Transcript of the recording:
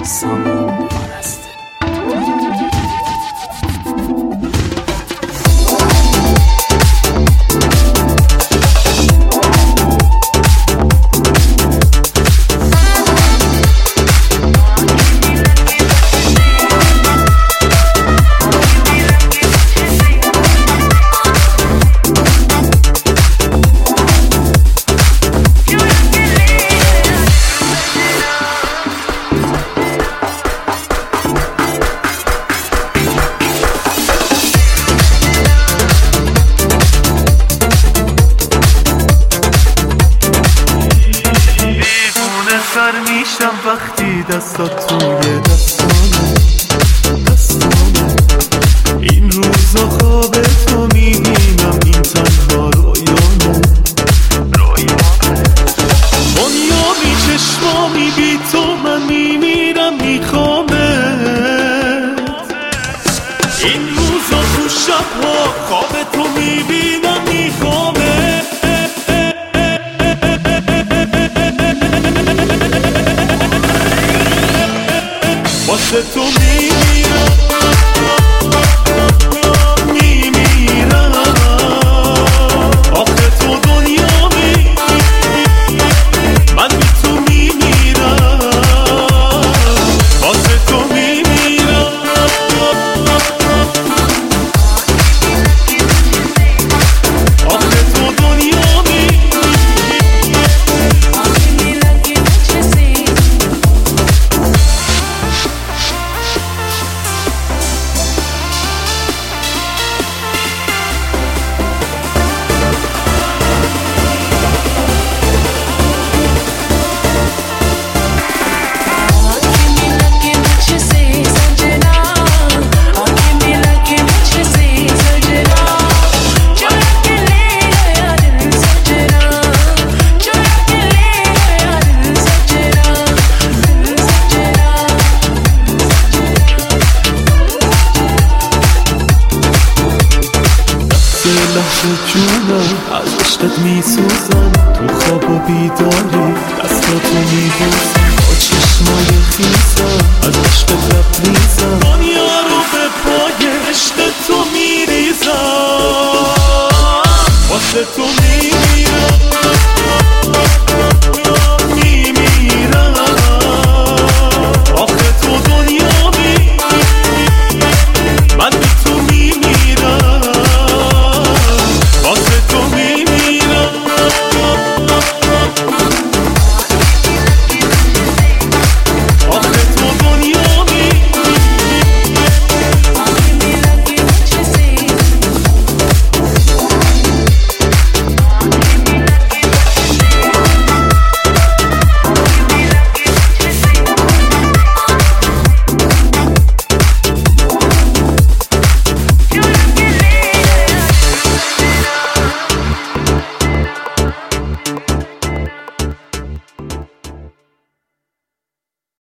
سامان پرسته. سر میشم وقتی دستات توی دستانه این روزا خواب تو میبینم، این تنها رویانه دنیایی چشمامی بی تو من میمیرم میخوامه، این روزا تو شبها خواب تو میبینم میخوامه، واسه تو میمیرم آخه تو دنیامی، من بی تو میمیرم، واسه تو میمیرم آخه تو دنیامی. لحظه جونم از عشقت میسوزم، تو خواب و بیداری دست